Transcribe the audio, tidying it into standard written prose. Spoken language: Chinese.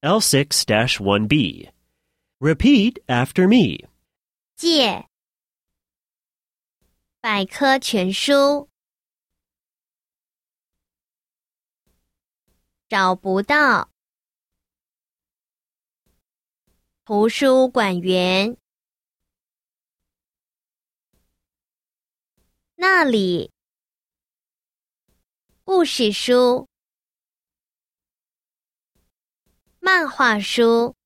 L6-1B. Repeat after me. 借百科全书找不到图书馆员那里故事书漫画书